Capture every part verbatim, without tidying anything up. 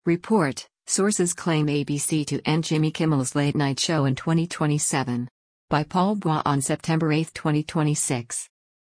Report, sources claim A B C to end Jimmy Kimmel's Late Night Show in twenty twenty-seven. By Paul Bois on September eighth, twenty twenty-six.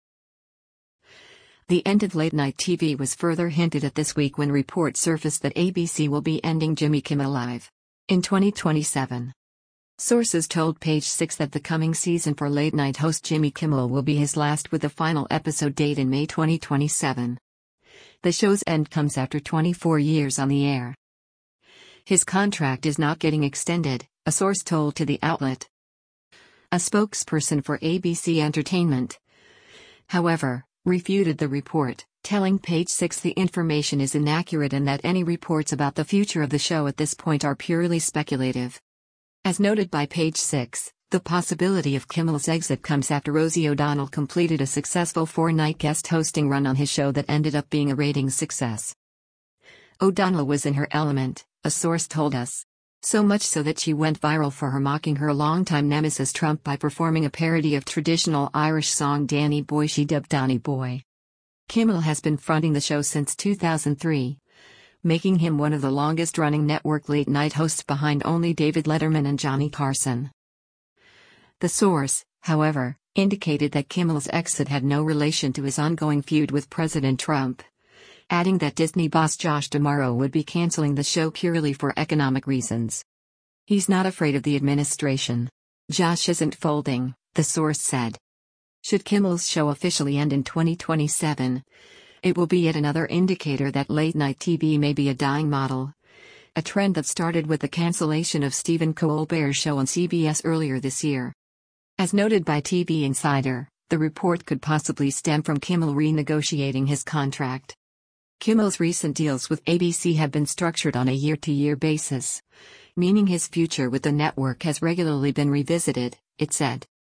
The end of late night T V was further hinted at this week when reports surfaced that A B C will be ending Jimmy Kimmel Live in twenty twenty-seven. Sources told Page Six that the coming season for late night host Jimmy Kimmel will be his last, with the final episode date in May twenty twenty-seven. The show's end comes after twenty-four years on the air. His contract is not getting extended, a source told to the outlet. A spokesperson for A B C Entertainment, however, refuted the report, telling Page Six the information is inaccurate and that any reports about the future of the show at this point are purely speculative. As noted by Page Six, the possibility of Kimmel's exit comes after Rosie O'Donnell completed a successful four-night guest hosting run on his show that ended up being a ratings success. O'Donnell was in her element, a source told us. So much so that she went viral for her mocking her longtime nemesis Trump by performing a parody of traditional Irish song Danny Boy she dubbed Donny Boy. Kimmel has been fronting the show since two thousand three, making him one of the longest-running network late-night hosts behind only David Letterman and Johnny Carson. The source, however, indicated that Kimmel's exit had no relation to his ongoing feud with President Trump, adding that Disney boss Josh D'Amaro would be canceling the show purely for economic reasons. He's not afraid of the administration. Josh isn't folding, the source said. Should Kimmel's show officially end in twenty twenty-seven, it will be yet another indicator that late-night T V may be a dying model, a trend that started with the cancellation of Stephen Colbert's show on C B S earlier this year. As noted by T V Insider, the report could possibly stem from Kimmel renegotiating his contract. Kimmel's recent deals with A B C have been structured on a year-to-year basis, meaning his future with the network has regularly been revisited, it said.